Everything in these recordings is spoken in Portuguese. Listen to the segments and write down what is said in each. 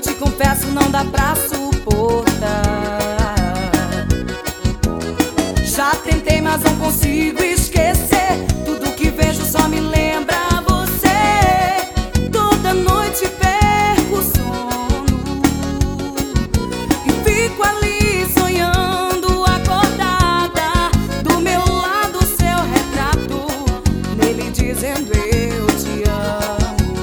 te confesso, não dá pra suportar. Já tentei, mas não consigo esquecer. Tudo que vejo só me lembra você. Toda noite perco o sono e fico ali sonhando, acordada. Do meu lado seu retrato, nele dizendo eu te amo.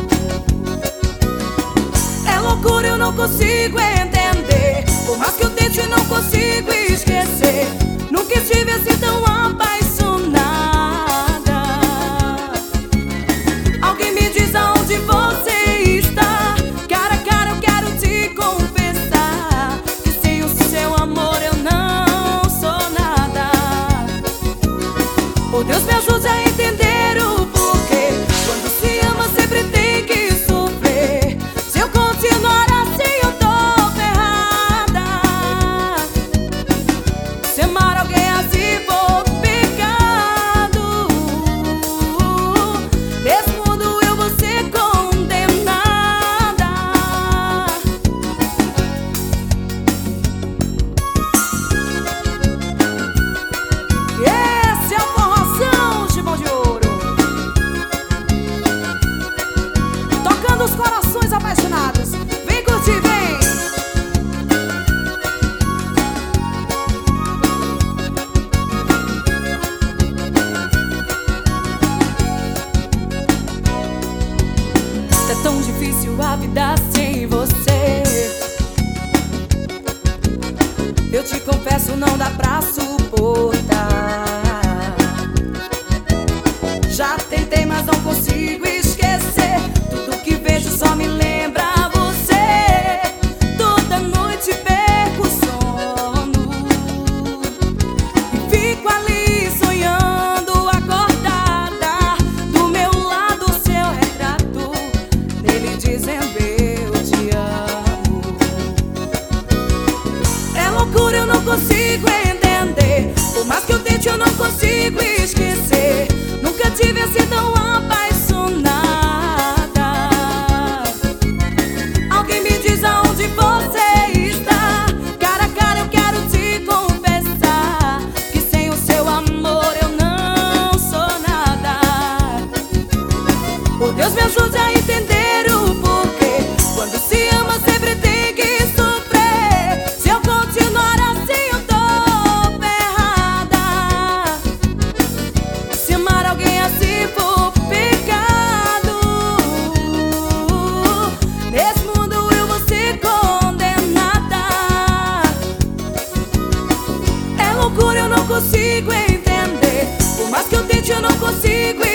É loucura, eu não consigo entender. Por mais que eu tente, não consigo esquecer. Nunca estive assim tão apaixonada. Alguém me diz aonde você está. Cara a cara eu quero te confessar que sem o seu amor eu não sou nada. Oh Deus, me ajude a entender o porquê. Quando se ama sempre tem que sofrer. Se eu continuar assim eu tô ferrada. Se amar alguém assim for pecado, nesse mundo eu vou ser condenada. Esse é o Forrozão, Chibão de Ouro, tocando os corações apaixonados. Vem curtir, vem! É tão difícil a vida sem você. Eu te confesso, não dá pra suportar. Já tentei, mas não consigo esquecer. Tudo que vejo só me lembra você. Toda noite perco o sono e fico ali sonhando, acordada. Do meu lado seu retrato, nele dizendo eu te amo. É loucura, eu não consigo entender. Por mais que eu tente, eu não consigo esquecer. Nunca tive assim tão apaixonada. Alguém me diz aonde você está. Cara a cara eu quero te confessar que sem o seu amor eu não sou nada. Oh Deus, me ajude a entender o porquê. Quando se ama sempre tem que sofrer. Se eu continuar assim eu tô ferrada. Se amar alguém assim for pecado, nesse mundo eu vou ser condenada. É loucura, eu não consigo entender. Por mais que eu tente, eu não consigo